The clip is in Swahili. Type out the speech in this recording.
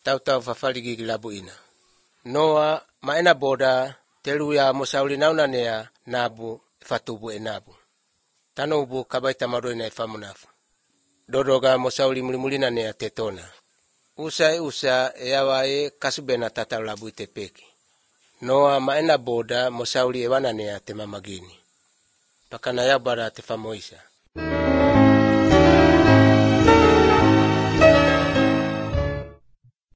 tau fafaligi labu ina. Noa maena boda telu ya mosauli nauna nea nabu fatubu enabu. Tano ubu kabaita maroi na ifamunafu. Dodoga mosauli mulimulina nea tetona. Usa eawae kasubena tata labu itepeki. Noa maena boda mosauli ewana nea temamagini. Pakana ya bara tefamoisa.